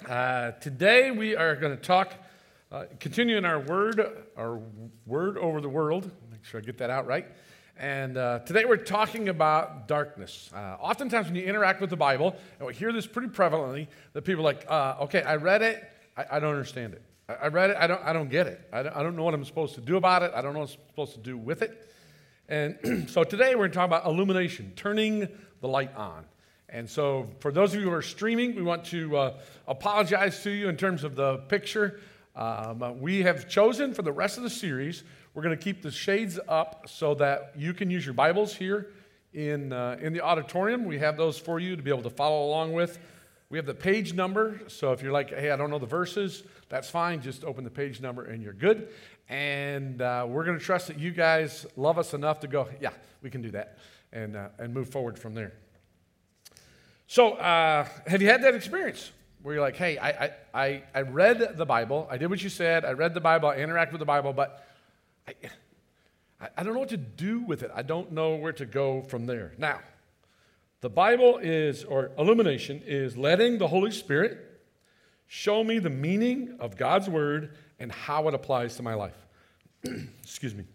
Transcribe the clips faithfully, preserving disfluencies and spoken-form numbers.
Uh, today we are going to talk, uh, continuing our word, our word over the world. Make sure I get that out right. And uh, today we're talking about darkness. Uh, oftentimes when you interact with the Bible, and we hear this pretty prevalently, that people are like, uh, okay, I read it, I, I don't understand it. I, I read it, I don't, I don't get it. I don't, I don't know what I'm supposed to do about it. I don't know what I'm supposed to do with it. And so today we're going to talk about illumination, turning the light on. And so for those of you who are streaming, we want to uh, apologize to you in terms of the picture. Um, uh, we have chosen for the rest of the series, we're going to keep the shades up so that you can use your Bibles here in, uh, in the auditorium. We have those for you to be able to follow along with. We have the page number, so if you're like, hey, I don't know the verses, that's fine. Just open the page number and you're good. And uh, we're going to trust that you guys love us enough to go, yeah, we can do that, and, uh, and move forward from there. So, uh, have you had that experience where you're like, hey, I, I, I read the Bible, I did what you said, I read the Bible, I interact with the Bible, but I, I don't know what to do with it. I don't know where to go from there. Now, the Bible is, or illumination, is letting the Holy Spirit show me the meaning of God's Word and how it applies to my life. Excuse me.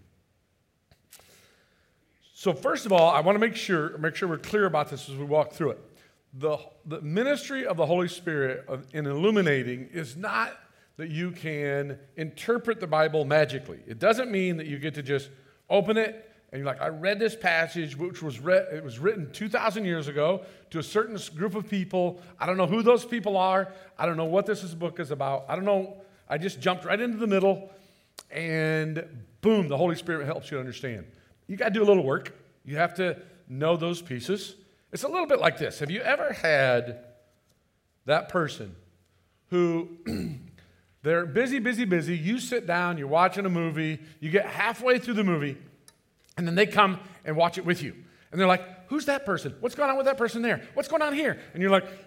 So, first of all, I want to make sure, make sure we're clear about this as we walk through it. The, the ministry of the Holy Spirit of, in illuminating is not that you can interpret the Bible magically. It doesn't mean that you get to just open it and you're like, I read this passage, which was read, it was written two thousand years ago to a certain group of people. I don't know who those people are. I don't know what this book is about. I don't know. I just jumped right into the middle, and boom, the Holy Spirit helps you understand. You got to do a little work. You have to know those pieces. It's a little bit like this. Have you ever had that person who they're busy, busy, busy. You sit down, you're watching a movie, you get halfway through the movie, and then they come and watch it with you. And they're like, who's that person? What's going on with that person there? What's going on here? And you're like,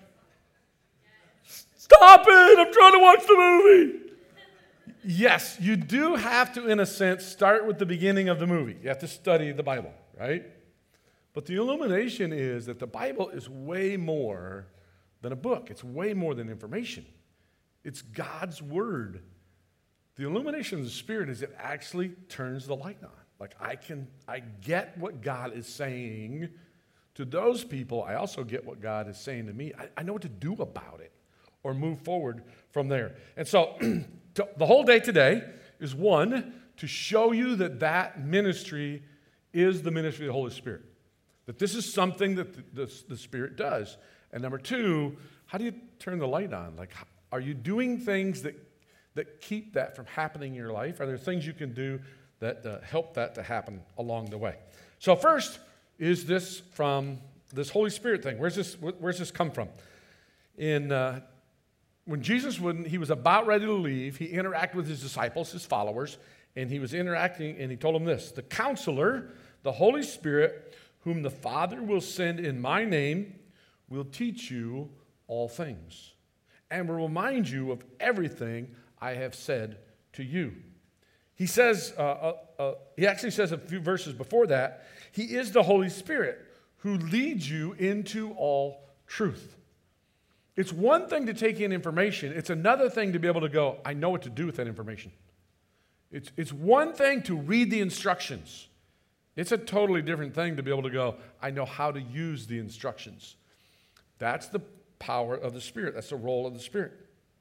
stop it, I'm trying to watch the movie. Yes, you do have to, in a sense, start with the beginning of the movie. You have to study the Bible, right? But the illumination is that the Bible is way more than a book. It's way more than information. It's God's Word. The illumination of the Spirit is it actually turns the light on. Like I can, I get what God is saying to those people. I also get what God is saying to me. I, I know what to do about it or move forward from there. And so to, the whole day today is one, to show you that that ministry is the ministry of the Holy Spirit. That this is something that the, the, the Spirit does. And number two, how do you turn the light on? Like, are you doing things that, that keep that from happening in your life? Are there things you can do that uh, help that to happen along the way? So first is this from this Holy Spirit thing. Where's this, where's this come from? In, uh, when Jesus, when he was about ready to leave, he interacted with his disciples, his followers, and he was interacting, and he told them this: the Counselor, the Holy Spirit, whom the Father will send in my name, will teach you all things, and will remind you of everything I have said to you. He says, uh, uh, uh, he actually says a few verses before that, he is the Holy Spirit who leads you into all truth. It's one thing to take in information. It's another thing to be able to go, I know what to do with that information. It's, it's one thing to read the instructions. It's a totally different thing to be able to go, I know how to use the instructions. That's the power of the Spirit. That's the role of the Spirit.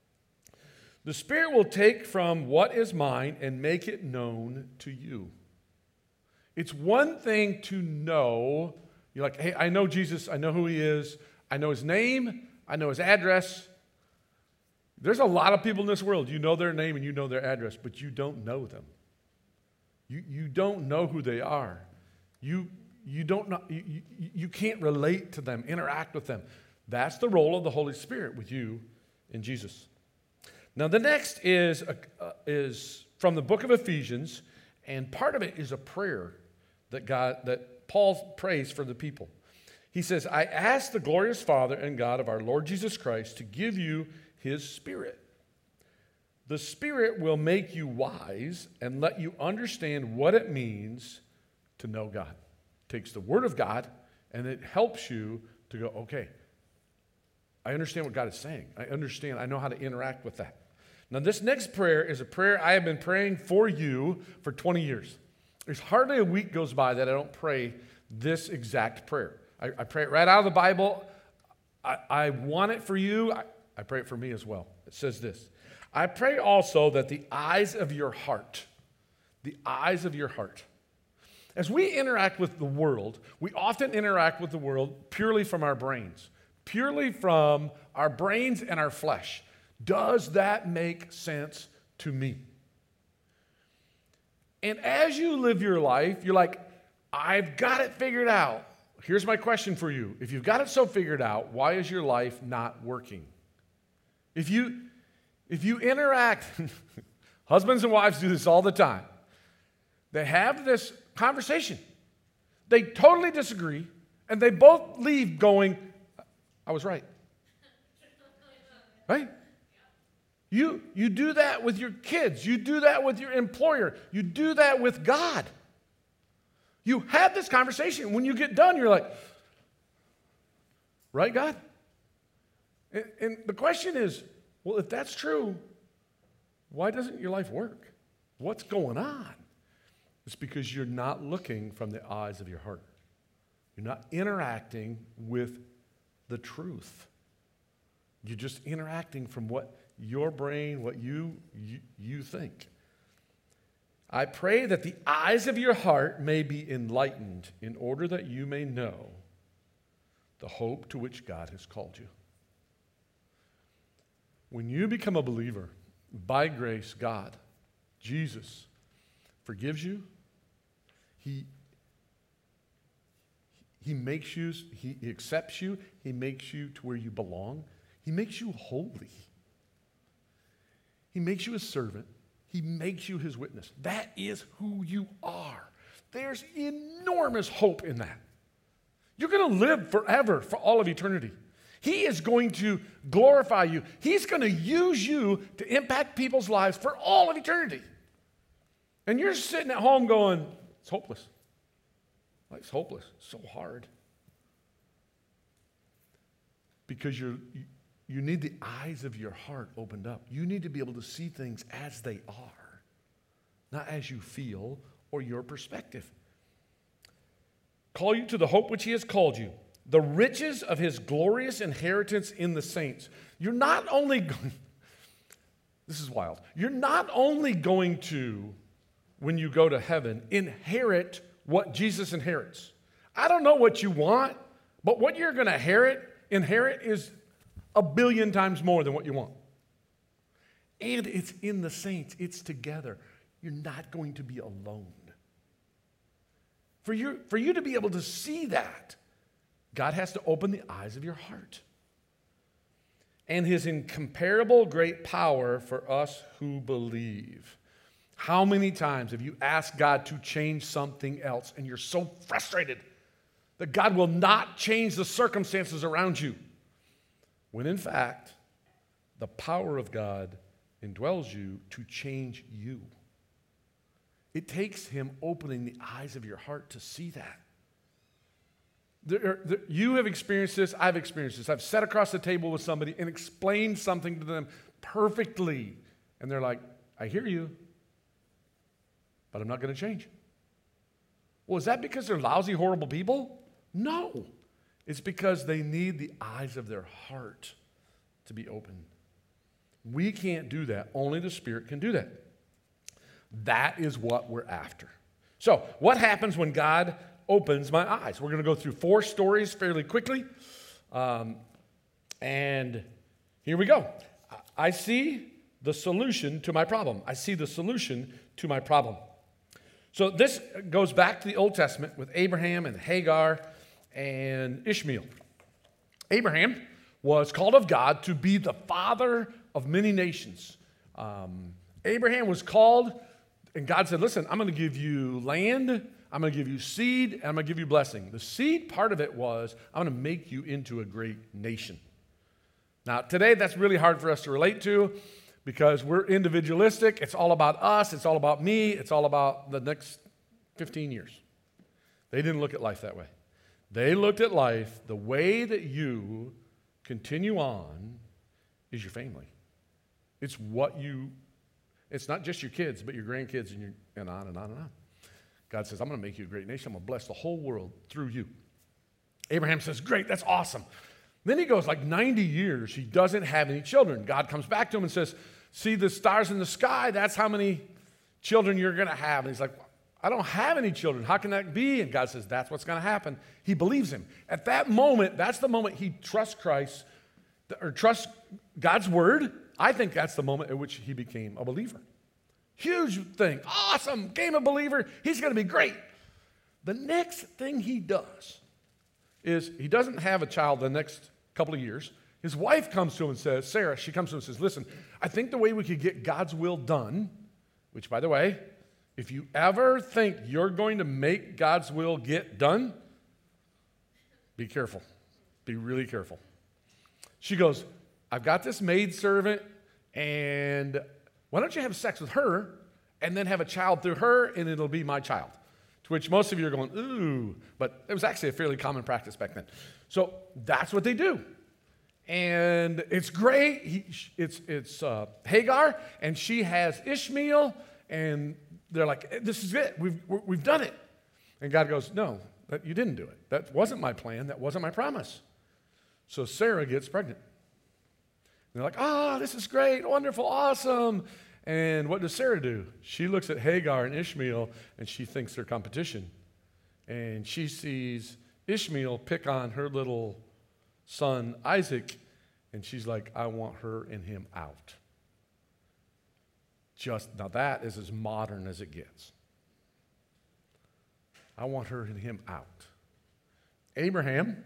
The Spirit will take from what is mine and make it known to you. It's one thing to know. You're like, hey, I know Jesus. I know who he is. I know his name. I know his address. There's a lot of people in this world. You know their name and you know their address, but you don't know them. You, you don't know who they are. You, you, don't know, you, you, you can't relate to them, interact with them. That's the role of the Holy Spirit with you in Jesus. Now, the next is, a, uh, is from the book of Ephesians, and part of it is a prayer that God that Paul prays for the people. He says, I ask the glorious Father and God of our Lord Jesus Christ to give you his Spirit. The Spirit will make you wise and let you understand what it means to know God. It takes the Word of God, and it helps you to go, okay, I understand what God is saying. I understand. I know how to interact with that. Now, this next prayer is a prayer I have been praying for you for twenty years. There's hardly a week goes by that I don't pray this exact prayer. I, I pray it right out of the Bible. I, I want it for you. I, I pray it for me as well. It says this. I pray also that the eyes of your heart, the eyes of your heart. As we interact with the world, we often interact with the world purely from our brains, purely from our brains and our flesh. Does that make sense to me? And as you live your life, you're like, I've got it figured out. Here's my question for you. If you've got it so figured out, why is your life not working? If you, if you interact, husbands and wives do this all the time. They have this conversation. They totally disagree, and they both leave going, I was right. Right? You, you do that with your kids. You do that with your employer. You do that with God. You have this conversation. When you get done, you're like, right, God? And, and the question is, well, if that's true, why doesn't your life work? What's going on? It's because you're not looking from the eyes of your heart. You're not interacting with the truth. You're just interacting from what your brain, what you, you, you think. I pray that the eyes of your heart may be enlightened in order that you may know the hope to which God has called you. When you become a believer, by grace, God, Jesus, forgives you. He, he makes you, he accepts you. He makes you to where you belong. He makes you holy. He makes you a servant. He makes you his witness. That is who you are. There's enormous hope in that. You're going to live forever, for all of eternity. He is going to glorify you. He's going to use you to impact people's lives for all of eternity. And you're sitting at home going, it's hopeless. Life's hopeless. It's so hard. Because you're, you, you need the eyes of your heart opened up. You need to be able to see things as they are, not as you feel or your perspective. Call you to the hope which he has called you, the riches of his glorious inheritance in the saints. You're not only going, this is wild, you're not only going to, when you go to heaven, inherit what Jesus inherits. I don't know what you want, but what you're going to inherit, inherit is a billion times more than what you want. And it's in the saints. It's together. You're not going to be alone. For you, for you to be able to see that, God has to open the eyes of your heart. And his incomparable great power for us who believe. How many times have you asked God to change something else and you're so frustrated that God will not change the circumstances around you? When in fact, the power of God indwells you to change you. It takes him opening the eyes of your heart to see that. There, there, you have experienced this, I've experienced this. I've sat across the table with somebody and explained something to them perfectly. And they're like, I hear you, but I'm not going to change. Well, is that because they're lousy, horrible people? No. It's because they need the eyes of their heart to be opened. We can't do that. Only the Spirit can do that. That is what we're after. So, what happens when God opens my eyes? We're going to go through four stories fairly quickly. Um, and here we go. I see the solution to my problem. I see the solution to my problem. So, this goes back to the Old Testament with Abraham and Hagar and Ishmael. Abraham was called of God to be the father of many nations. Um, Abraham was called, and God said, listen, I'm going to give you land, I'm going to give you seed, and I'm going to give you blessing. The seed part of it was, I'm going to make you into a great nation. Now, today, that's really hard for us to relate to because we're individualistic. It's all about us. It's all about me. It's all about the next fifteen years. They didn't look at life that way. They looked at life the way that you continue on is your family. It's what you, it's not just your kids, but your grandkids and, your, and on and on and on. God says, I'm going to make you a great nation. I'm going to bless the whole world through you. Abraham says, great, that's awesome. Then he goes like ninety years. He doesn't have any children. God comes back to him and says, see the stars in the sky? That's how many children you're going to have. And he's like, I don't have any children. How can that be? And God says, that's what's going to happen. He believes him. At that moment, that's the moment he trusts Christ or trusts God's word. I think that's the moment at which he became a believer. Huge thing. Awesome. Became a believer. He's going to be great. The next thing he does is he doesn't have a child the next couple of years. His wife comes to him and says, Sarah, she comes to him and says, listen, I think the way we could get God's will done, which, by the way, if you ever think you're going to make God's will get done, be careful. Be really careful. She goes, I've got this maidservant, and why don't you have sex with her and then have a child through her, and it'll be my child? To which most of you are going, ooh, but it was actually a fairly common practice back then. So that's what they do. And it's great. He, it's it's uh, Hagar, and she has Ishmael, and they're like, this is it. We've, we've done it. And God goes, no, that, you didn't do it. That wasn't my plan. That wasn't my promise. So Sarah gets pregnant. And they're like, oh, this is great, wonderful, awesome. And what does Sarah do? She looks at Hagar and Ishmael, and she thinks they're competition. And she sees Ishmael pick on her little son, Isaac, and she's like, I want her and him out. Just, now that is as modern as it gets. I want her and him out. Abraham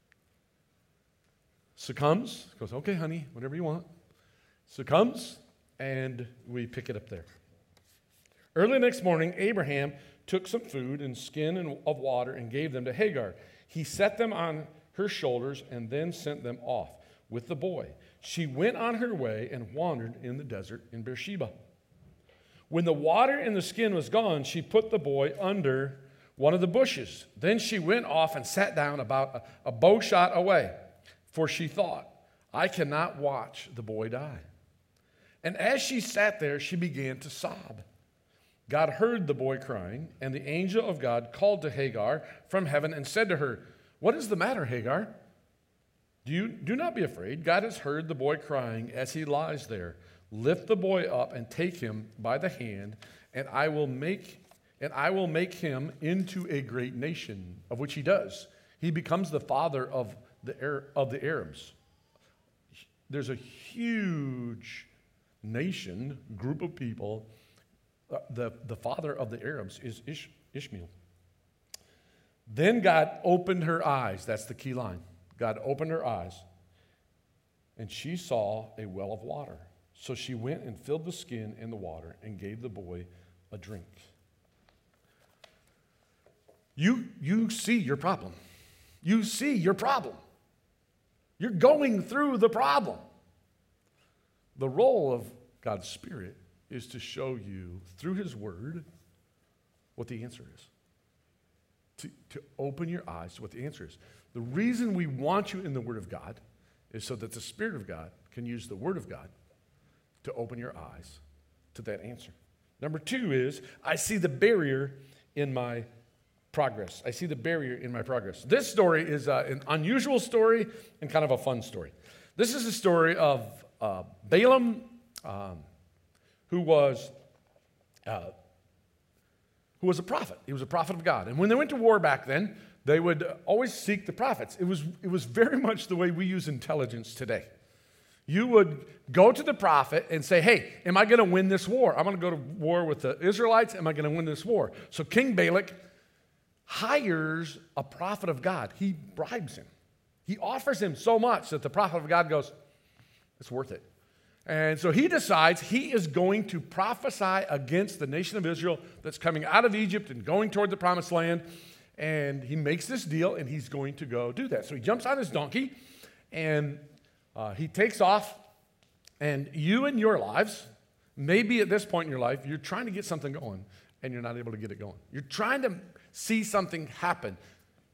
succumbs, goes, okay, honey, whatever you want. Succumbs, and we pick it up there. Early next morning, Abraham took some food and skin of water and gave them to Hagar. He set them on her shoulders and then sent them off with the boy. She went on her way and wandered in the desert in Beersheba. When the water in the skin was gone, she put the boy under one of the bushes. Then she went off and sat down about a, a bow shot away, for she thought, I cannot watch the boy die. And as she sat there, she began to sob. God heard the boy crying, and the angel of God called to Hagar from heaven and said to her, what is the matter, Hagar? Do you do not be afraid. God has heard the boy crying as he lies there. Lift the boy up and take him by the hand, and I will make and I will make him into a great nation, of which he does. He becomes the father of the of the Arabs. There's a huge nation, group of people. Uh, the, the father of the Arabs is Ish, Ishmael. Then God opened her eyes. That's the key line. God opened her eyes, and she saw a well of water. So she went and filled the skin in the water and gave the boy a drink. You, you see your problem. You see your problem. You're going through the problem. The role of God's Spirit is to show you through His Word what the answer is. To, to open your eyes to what the answer is. The reason we want you in the Word of God is so that the Spirit of God can use the Word of God to open your eyes to that answer. Number two is, I see the barrier in my progress. I see the barrier in my progress. This story is uh, an unusual story and kind of a fun story. This is a story of uh, Balaam, um, who was uh, who was a prophet. He was a prophet of God. And when they went to war back then, they would always seek the prophets. It was, it was very much the way we use intelligence today. You would go to the prophet and say, hey, am I going to win this war? I'm going to go to war with the Israelites. Am I going to win this war? So King Balak hires a prophet of God. He bribes him. He offers him so much that the prophet of God goes, it's worth it. And so he decides he is going to prophesy against the nation of Israel that's coming out of Egypt and going toward the promised land. And he makes this deal, and he's going to go do that. So he jumps on his donkey, and uh, he takes off. And you in your lives, maybe at this point in your life, you're trying to get something going, and you're not able to get it going. You're trying to see something happen.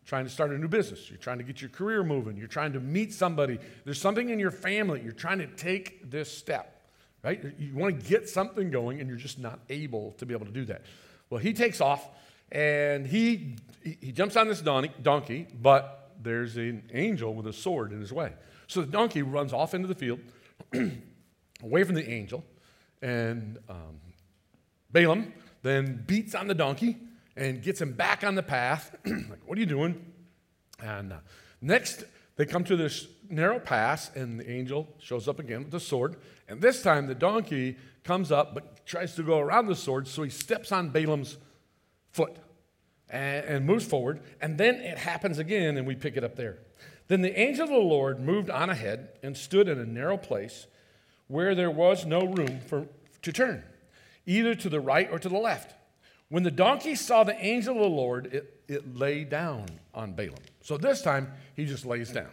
trying to start a new business. You're trying to get your career moving. You're trying to meet somebody. There's something in your family. You're trying to take this step, right? You want to get something going, and you're just not able to be able to do that. Well, he takes off, and he he jumps on this donkey, but there's an angel with a sword in his way. So the donkey runs off into the field, away from the angel, and um, Balaam then beats on the donkey and gets him back on the path. Like, what are you doing? And uh, next, they come to this narrow pass, and the angel shows up again with the sword. And this time, the donkey comes up, but tries to go around the sword, so he steps on Balaam's foot and, and moves forward. And then it happens again, and we pick it up there. Then the angel of the Lord moved on ahead and stood in a narrow place where there was no room for to turn, either to the right or to the left. When the donkey saw the angel of the Lord, it, it lay down on Balaam. So this time, he just lays down.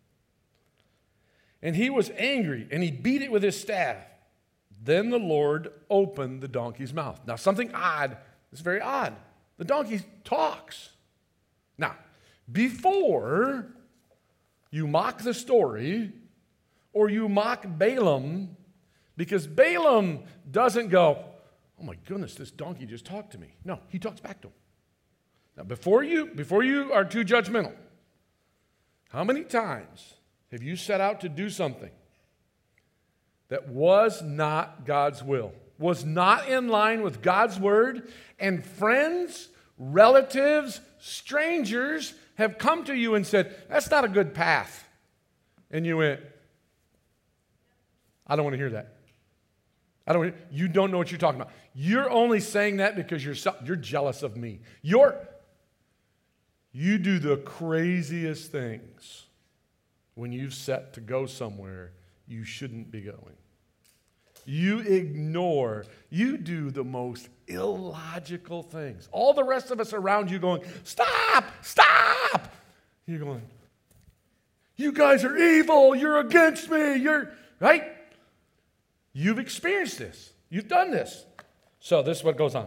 And he was angry, and he beat it with his staff. Then the Lord opened the donkey's mouth. Now, something odd, it's very odd. The donkey talks. Now, before you mock the story, or you mock Balaam, because Balaam doesn't go, oh my goodness, this donkey just talked to me. No, he talks back to him. Now, before you, before you are too judgmental, how many times have you set out to do something that was not God's will, was not in line with God's word, and friends, relatives, strangers have come to you and said, that's not a good path. And you went, I don't want to hear that. I don't. You don't know what you're talking about. You're only saying that because you're you're jealous of me. You're you do the craziest things when you've set to go somewhere you shouldn't be going. You ignore. You do the most illogical things. All the rest of us around you going, stop, stop. You're going, you guys are evil. You're against me. You're right. You've experienced this. You've done this. So this is what goes on.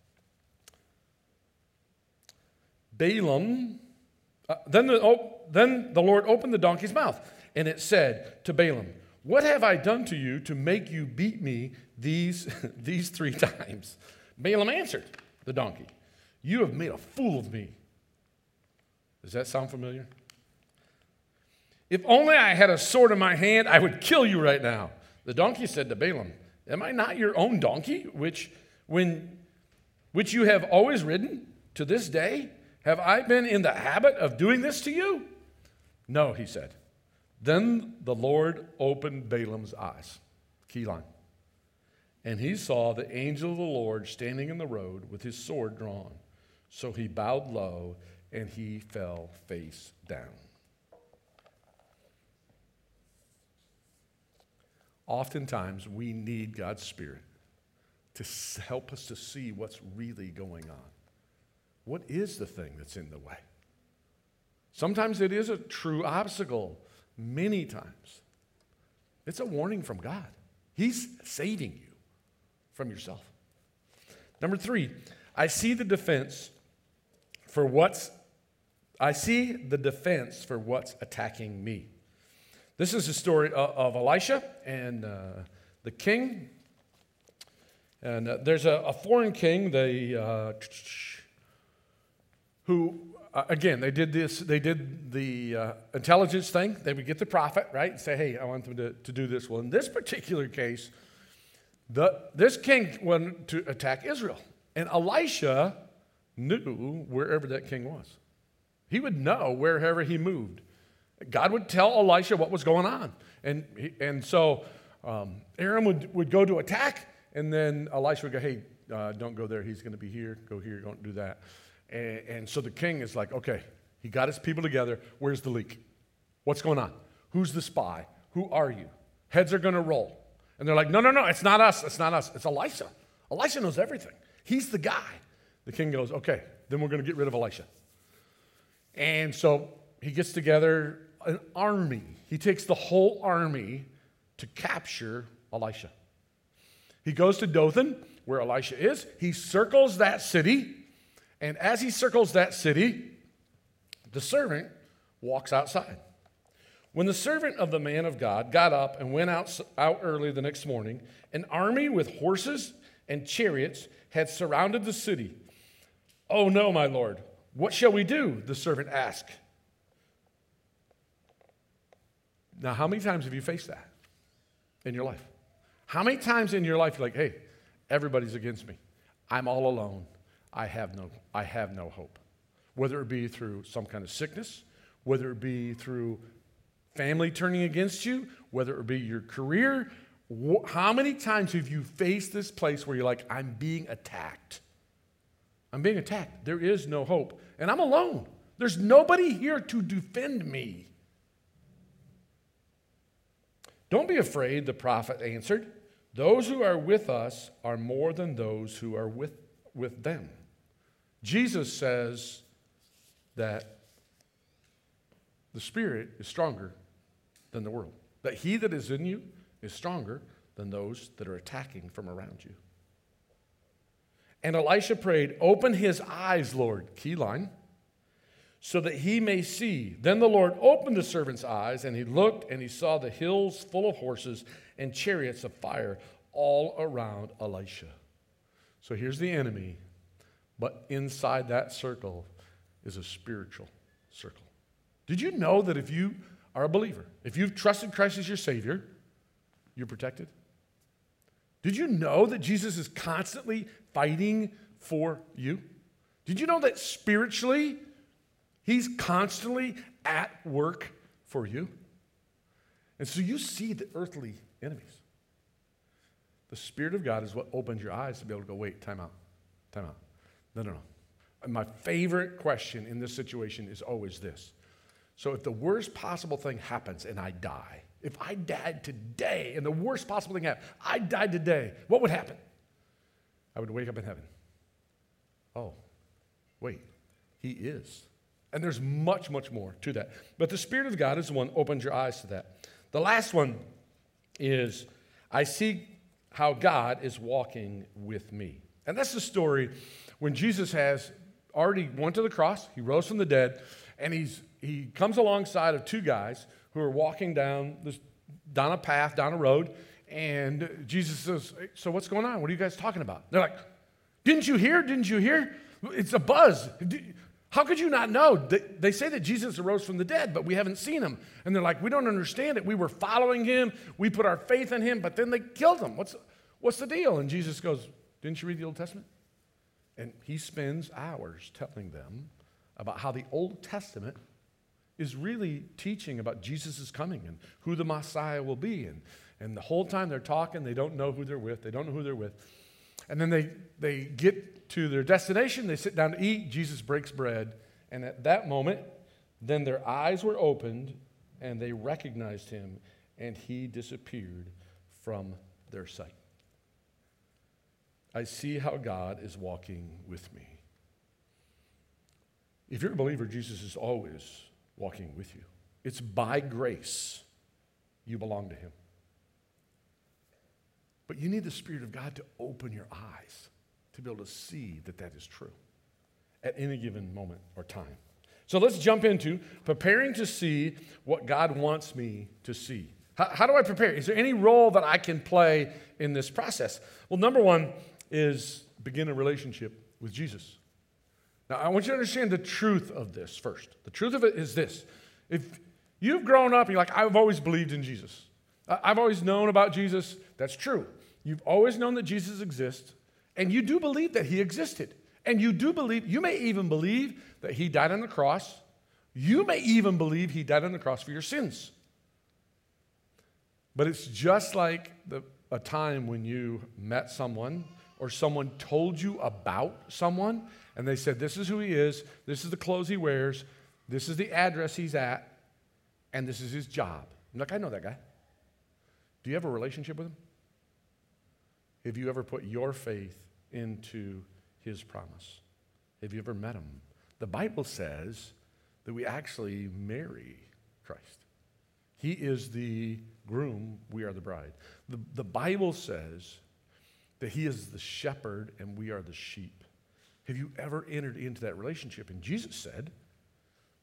Balaam, uh, then, the, oh, then the Lord opened the donkey's mouth, and it said to Balaam, what have I done to you to make you beat me these, these three times? Balaam answered the donkey, you have made a fool of me. Does that sound familiar? If only I had a sword in my hand, I would kill you right now. The donkey said to Balaam, am I not your own donkey, which, when, which you have always ridden to this day? Have I been in the habit of doing this to you? No, he said. Then the Lord opened Balaam's eyes. Key line. And he saw the angel of the Lord standing in the road with his sword drawn. So he bowed low and he fell face down. Oftentimes, we need God's Spirit to help us to see what's really going on. What is the thing that's in the way? Sometimes it is a true obstacle. Many times, it's a warning from God. He's saving you from yourself. Number three, I see the defense for what's I see the defense for what's attacking me. This is the story of Elisha and uh, the king. And uh, there's a, a foreign king, they, uh, who, uh, again, they did this, they did the uh, intelligence thing. They would get the prophet, right, and say, hey, I want them to, to do this. Well, in this particular case, the, this king wanted to attack Israel. And Elisha knew wherever that king was. He would know wherever he moved. God would tell Elisha what was going on. And, he, and so um, Aaron would, would go to attack, and then Elisha would go, hey, uh, don't go there. He's going to be here. Go here. Don't do that. And, and so the king is like, okay, he got his people together. Where's the leak? What's going on? Who's the spy? Who are you? Heads are going to roll. And they're like, no, no, no, it's not us. It's not us. It's Elisha. Elisha knows everything. He's the guy. The king goes, okay, then we're going to get rid of Elisha. And so he gets together an army. He takes the whole army to capture Elisha. He goes to Dothan, where Elisha is. He circles that city. And as he circles that city, The servant walks outside. When the servant of the man of God got up and went out, out early the next morning, an army with horses and chariots had surrounded the city. "Oh no, my lord, what shall we do?" the servant asked. Now, how many times have you faced that in your life? How many times in your life you're like, "Hey, everybody's against me. I'm all alone. I have no, I have no hope." Whether it be through some kind of sickness, whether it be through family turning against you, whether it be your career, wh- how many times have you faced this place where you're like, "I'm being attacked. I'm being attacked. There is no hope. And I'm alone. There's nobody here to defend me." "Don't be afraid," the prophet answered. "Those who are with us are more than those who are with, with them." Jesus says that the Spirit is stronger than the world. That he that is in you is stronger than those that are attacking from around you. And Elisha prayed, "Open his eyes, Lord," key line, "so that he may see." Then the Lord opened the servant's eyes, and he looked, and he saw the hills full of horses and chariots of fire all around Elisha. So here's the enemy, but inside that circle is a spiritual circle. Did you know that if you are a believer, if you've trusted Christ as your Savior, you're protected? Did you know that Jesus is constantly fighting for you? Did you know that spiritually, he's constantly at work for you? And so you see the earthly enemies. The Spirit of God is what opens your eyes to be able to go, "Wait, time out, time out. No, no, no." And my favorite question in this situation is always this. So if the worst possible thing happens and I die, if I died today and the worst possible thing happened, I died today, what would happen? I would wake up in heaven. Oh, wait, he is. And there's much, much more to that. But the Spirit of God is the one that opens your eyes to that. The last one is, I see how God is walking with me. And that's the story when Jesus has already went to the cross, he rose from the dead, and he's he comes alongside of two guys who are walking down this down a path, down a road, and Jesus says, "Hey, so what's going on? What are you guys talking about?" They're like, "Didn't you hear? Didn't you hear? It's a buzz. How could you not know?" They, they say that Jesus arose from the dead, but we haven't seen him. And they're like, "We don't understand it. We were following him. We put our faith in him, but then they killed him. What's, what's the deal?" And Jesus goes, "Didn't you read the Old Testament?" And he spends hours telling them about how the Old Testament is really teaching about Jesus' coming and who the Messiah will be. And, and the whole time they're talking, they don't know who they're with. They don't know who they're with. And then they, they get to their destination. They sit down to eat. Jesus breaks bread. And at that moment, then their eyes were opened, and they recognized him, and he disappeared from their sight. I see how God is walking with me. If you're a believer, Jesus is always walking with you. It's by grace you belong to him. But you need the Spirit of God to open your eyes to be able to see that that is true at any given moment or time. So let's jump into preparing to see what God wants me to see. How, how do I prepare? Is there any role that I can play in this process? Well, number one is begin a relationship with Jesus. Now, I want you to understand the truth of this first. The truth of it is this. If you've grown up and you're like, "I've always believed in Jesus. I've always known about Jesus," that's true. You've always known that Jesus exists, and you do believe that he existed. And you do believe, you may even believe that he died on the cross. You may even believe he died on the cross for your sins. But it's just like the, a time when you met someone or someone told you about someone, and they said, "This is who he is, this is the clothes he wears, this is the address he's at, and this is his job." I'm like, "I know that guy." Do you have a relationship with him? Have you ever put your faith into his promise? Have you ever met him? The Bible says that we actually marry Christ. He is the groom, we are the bride. The, the Bible says that he is the shepherd and we are the sheep. Have you ever entered into that relationship? And Jesus said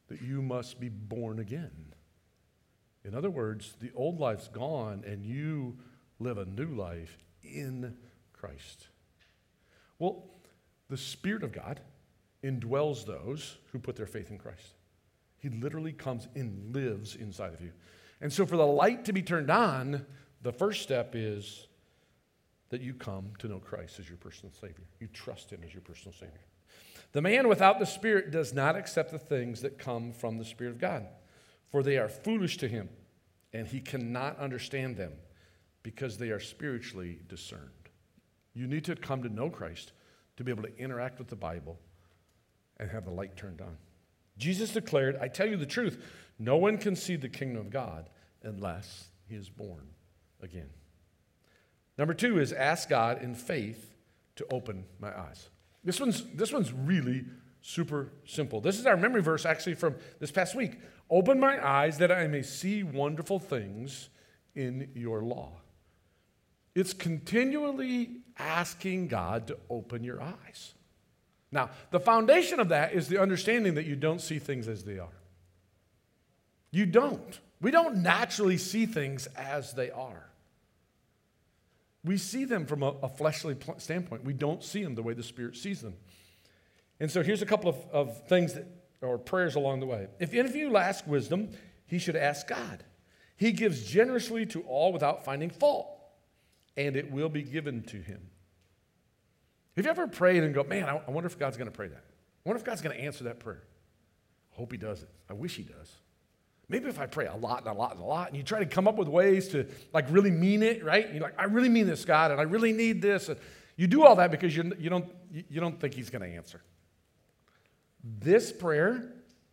that you must be born again. In other words, the old life's gone and you live a new life in Christ. Well, the Spirit of God indwells those who put their faith in Christ. He literally comes and lives inside of you. And so for the light to be turned on, the first step is that you come to know Christ as your personal Savior. You trust Him as your personal Savior. The man without the Spirit does not accept the things that come from the Spirit of God, for they are foolish to him, and he cannot understand them because they are spiritually discerned. You need to come to know Christ to be able to interact with the Bible and have the light turned on. Jesus declared, I tell you the truth, no one can see the kingdom of God unless he is born again. Number two is ask God in faith to open my eyes. This one's, this one's really super simple. This is our memory verse actually from this past week. Open my eyes that I may see wonderful things in your law. It's continually asking God to open your eyes. Now, the foundation of that is the understanding that you don't see things as they are. You don't. We don't naturally see things as they are. We see them from a, a fleshly standpoint. We don't see them the way the Spirit sees them. And so here's a couple of, of things that, or prayers along the way. If any of you lack wisdom, he should ask God. He gives generously to all without finding fault, and it will be given to him. Have you ever prayed and go, man, I wonder if God's going to pray that? I wonder if God's going to answer that prayer. I hope he does it. I wish he does. Maybe if I pray a lot and a lot and a lot, and you try to come up with ways to like really mean it, right? You're like, I really mean this, God, and I really need this. And you do all that because you you don't you don't think he's going to answer. This prayer,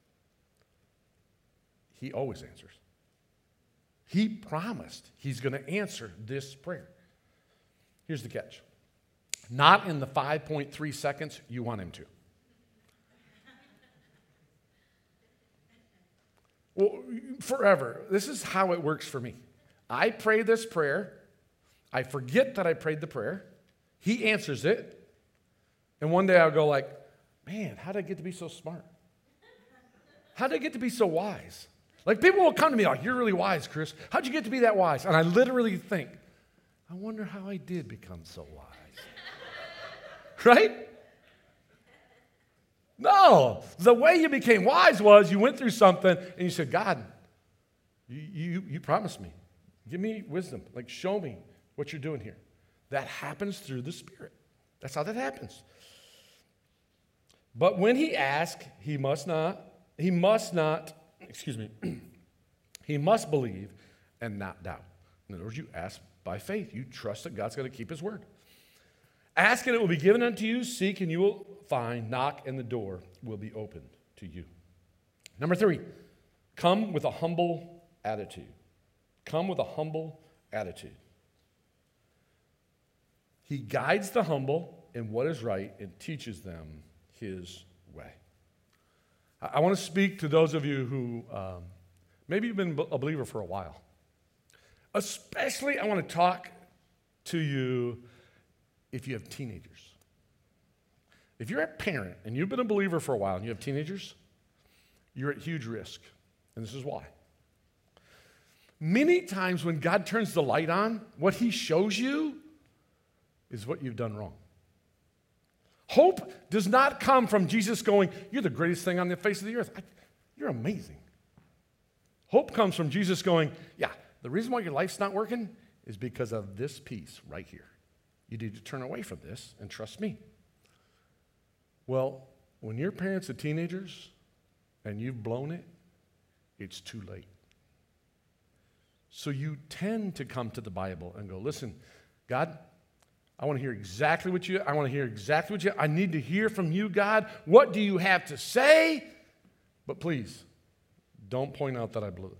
he always answers. He promised he's going to answer this prayer. Here's the catch. Not in the five point three seconds you want him to. Well, forever. This is how it works for me. I pray this prayer. I forget that I prayed the prayer. He answers it. And one day I'll go like, man, how did I get to be so smart? How did I get to be so wise? Like people will come to me like, you're really wise, Chris. How'd you get to be that wise? And I literally think, I wonder how I did become so wise. Right? No, the way you became wise was you went through something and you said, God, you, you, you promised me. Give me wisdom. Like, show me what you're doing here. That happens through the Spirit. That's how that happens. But when he asks, he must not, he must not, excuse me, he must believe and not doubt. In other words, you ask by faith. You trust that God's going to keep his word. Ask and it will be given unto you. Seek and you will find. Knock and the door will be opened to you. Number three, come with a humble attitude. Come with a humble attitude. He guides the humble in what is right and teaches them his way. I want to speak to those of you who um, maybe you've been a believer for a while. Especially, I want to talk to you if you have teenagers. If you're a parent and you've been a believer for a while and you have teenagers, you're at huge risk. And this is why. Many times when God turns the light on, what he shows you is what you've done wrong. Hope does not come from Jesus going, you're the greatest thing on the face of the earth. I, you're amazing. Hope comes from Jesus going, yeah, the reason why your life's not working is because of this piece right here. You need to turn away from this and trust me. Well, when your parents are teenagers and you've blown it, it's too late. So you tend to come to the Bible and go, listen, God, I want to hear exactly what you, I want to hear exactly what you, I need to hear from you, God. What do you have to say? But please, don't point out that I blew it.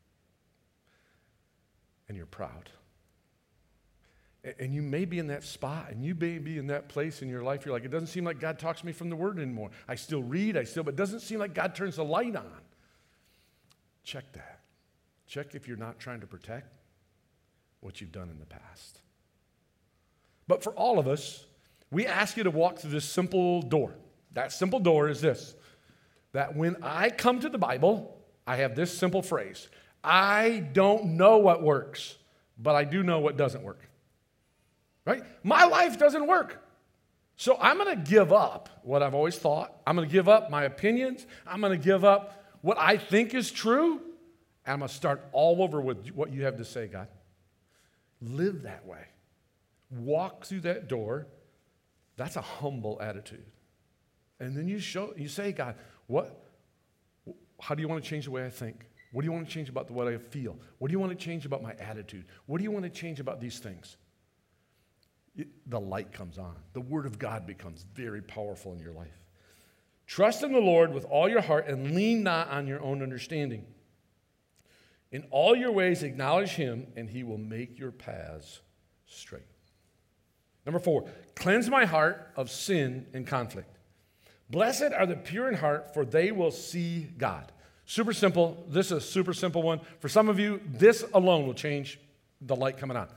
And you're proud. And you may be in that spot, and you may be in that place in your life. You're like, it doesn't seem like God talks to me from the Word anymore. I still read, I still, but it doesn't seem like God turns the light on. Check that. Check if you're not trying to protect what you've done in the past. But for all of us, we ask you to walk through this simple door. That simple door is this. that when I come to the Bible, I have this simple phrase. I don't know what works, but I do know what doesn't work. Right? My life doesn't work. So I'm going to give up what I've always thought. I'm going to give up my opinions. I'm going to give up what I think is true. And I'm going to start all over with what you have to say, God. Live that way. Walk through that door. That's a humble attitude. And then you show, you say, God, what, how do you want to change the way I think? What do you want to change about the way I feel? What do you want to change about my attitude? What do you want to change about these things? It, the light comes on. The Word of God becomes very powerful in your life. Trust in the Lord with all your heart and lean not on your own understanding. In all your ways acknowledge Him, and He will make your paths straight. Number four, cleanse my heart of sin and conflict. Blessed are the pure in heart, for they will see God. Super simple. This is a super simple one. For some of you, this alone will change the light coming on.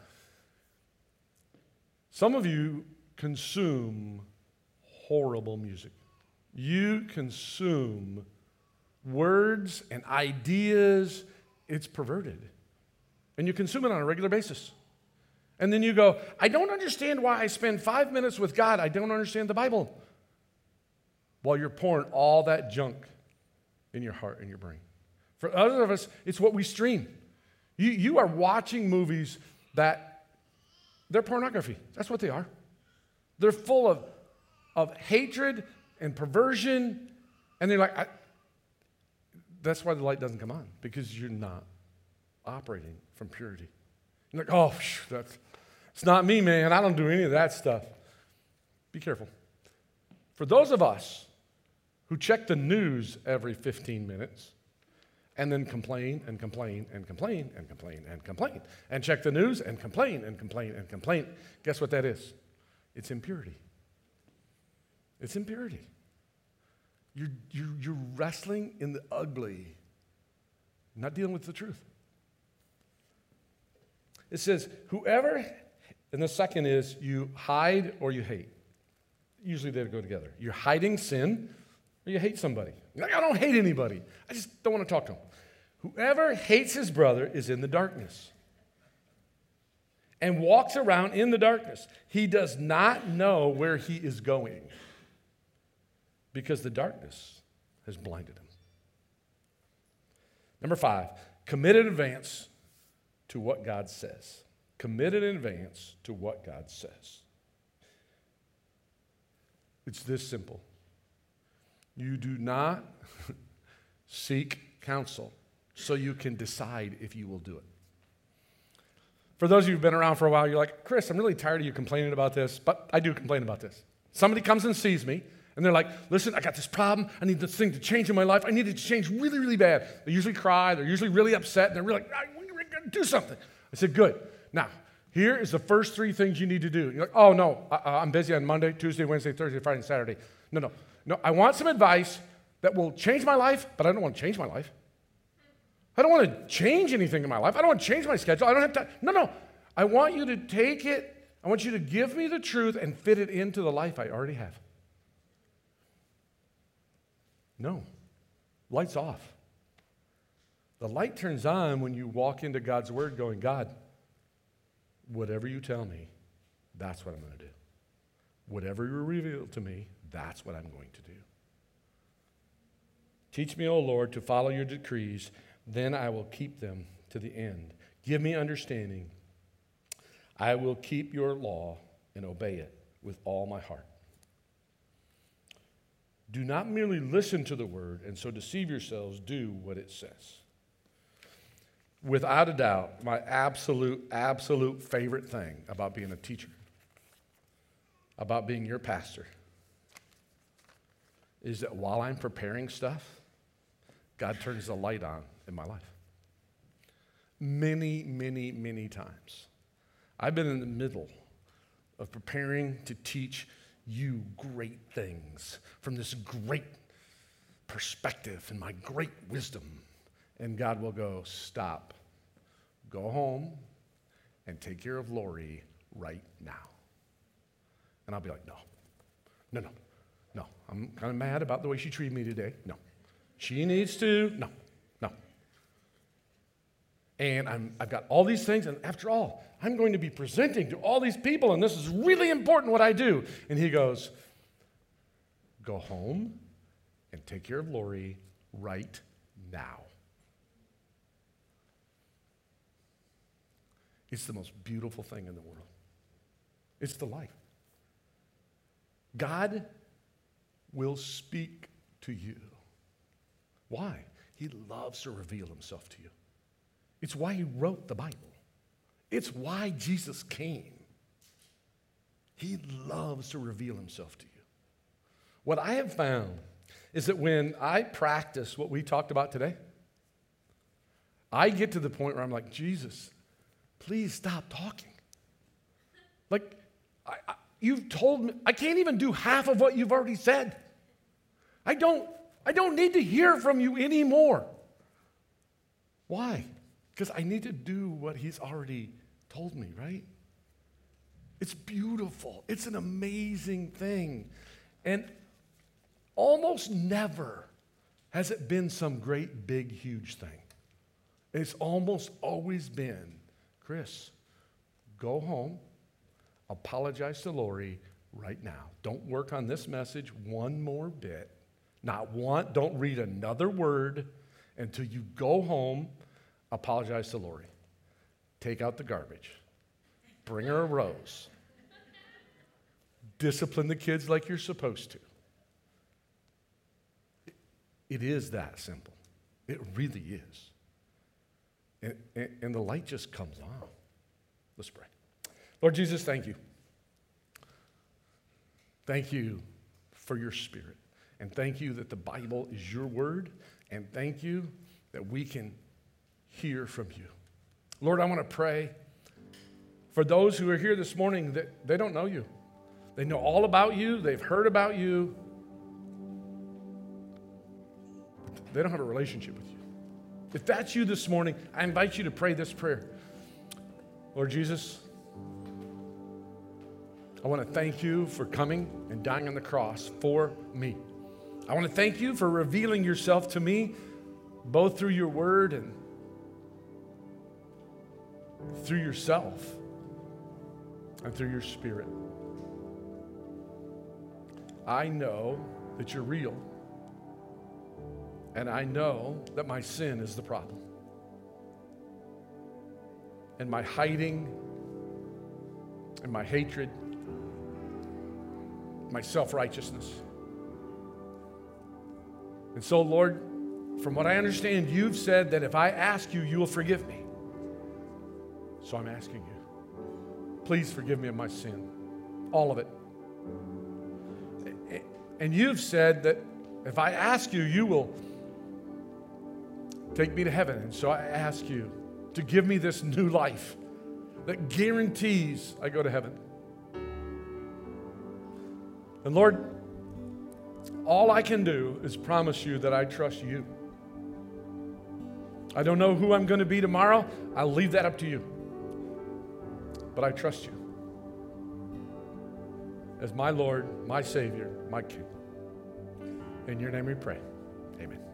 Some of you consume horrible music. You consume words and ideas. It's perverted. And you consume it on a regular basis. And then you go, I don't understand why I spend five minutes with God. I don't understand the Bible. While you're pouring all that junk in your heart and your brain. For others of us, it's what we stream. You, you are watching movies that they're pornography. That's what they are. They're full of, of hatred and perversion. And they're like, I, that's why the light doesn't come on, because you're not operating from purity. You're like, oh, that's, it's not me, man. I don't do any of that stuff. Be careful. For those of us who check the news every fifteen minutes and then complain and complain and complain and complain and complain and check the news and complain and complain and complain, guess what that is? It's impurity. It's impurity. You're, you're, you're wrestling in the ugly, not dealing with the truth. It says, whoever, and the second is you hide or you hate. Usually they go together. You're hiding sin or you hate somebody. You're like, I don't hate anybody. I just don't want to talk to them. Whoever hates his brother is in the darkness and walks around in the darkness. He does not know where he is going because the darkness has blinded him. Number five, commit in advance to what God says. Commit in advance to what God says. It's this simple. You do not seek counsel so you can decide if you will do it. For those of you who've been around for a while, you're like, Chris, I'm really tired of you complaining about this, but I do complain about this. Somebody comes and sees me, and they're like, listen, I got this problem. I need this thing to change in my life. I need it to change really, really bad. They usually cry. They're usually really upset, and they're really like, we're going to do something. I said, good. Now, here is the first three things you need to do. You're like, oh, no, I, I'm busy on Monday, Tuesday, Wednesday, Thursday, Friday, and Saturday. No, no. No, I want some advice that will change my life, but I don't want to change my life. I don't want to change anything in my life. I don't want to change my schedule. I don't have to. No, no. I want you to take it. I want you to give me the truth and fit it into the life I already have. No. Light's off. The light turns on when you walk into God's word going, God, whatever you tell me, that's what I'm going to do. Whatever you reveal to me, that's what I'm going to do. Teach me, O Lord, to follow your decrees, then I will keep them to the end. Give me understanding. I will keep your law and obey it with all my heart. Do not merely listen to the word and so deceive yourselves, do what it says. Without a doubt, my absolute, absolute favorite thing about being a teacher, about being your pastor, is that while I'm preparing stuff, God turns the light on in my life. Many, many, many times. I've been in the middle of preparing to teach you great things from this great perspective and my great wisdom. And God will go, stop, go home and take care of Lori right now. And I'll be like, no, no, no. No, I'm kind of mad about the way she treated me today. No, She needs to, no, no. And I'm, I've got all these things, and after all, I'm going to be presenting to all these people, and this is really important what I do. And he goes, go home and take care of Lori right now. It's the most beautiful thing in the world. It's the life. God will speak to you. Why? He loves to reveal himself to you. It's why he wrote the Bible. It's why Jesus came. He loves to reveal himself to you. What I have found is that when I practice what we talked about today, I get to the point where I'm like, Jesus, please stop talking. Like, I, I, you've told me, I can't even do half of what you've already said. I don't, I don't need to hear from you anymore. Why? Because I need to do what he's already told me, right? It's beautiful. It's an amazing thing. And almost never has it been some great, big, huge thing. It's almost always been, Chris, go home, apologize to Lori right now. Don't work on this message one more bit. Not one, don't read another word until you go home, apologize to Lori. Take out the garbage. Bring her a rose. Discipline the kids like you're supposed to. It is that simple. It really is. And, and, and the light just comes on. Let's pray. Lord Jesus, thank you. Thank you for your Spirit. And thank you that the Bible is your word. And thank you that we can hear from you. Lord, I want to pray for those who are here this morning that they don't know you. They know all about you. They've heard about you. They don't have a relationship with you. If that's you this morning, I invite you to pray this prayer. Lord Jesus, I want to thank you for coming and dying on the cross for me. I want to thank you for revealing yourself to me, both through your word and through yourself and through your Spirit. I know that you're real, and I know that my sin is the problem. And my hiding and my hatred, my self-righteousness. And so, Lord, from what I understand, you've said that if I ask you, you will forgive me. So I'm asking you, please forgive me of my sin, all of it. And you've said that if I ask you, you will take me to heaven. And so I ask you to give me this new life that guarantees I go to heaven. And Lord, all I can do is promise you that I trust you. I don't know who I'm going to be tomorrow. I'll leave that up to you. But I trust you as my Lord, my Savior, my King. In your name we pray. Amen.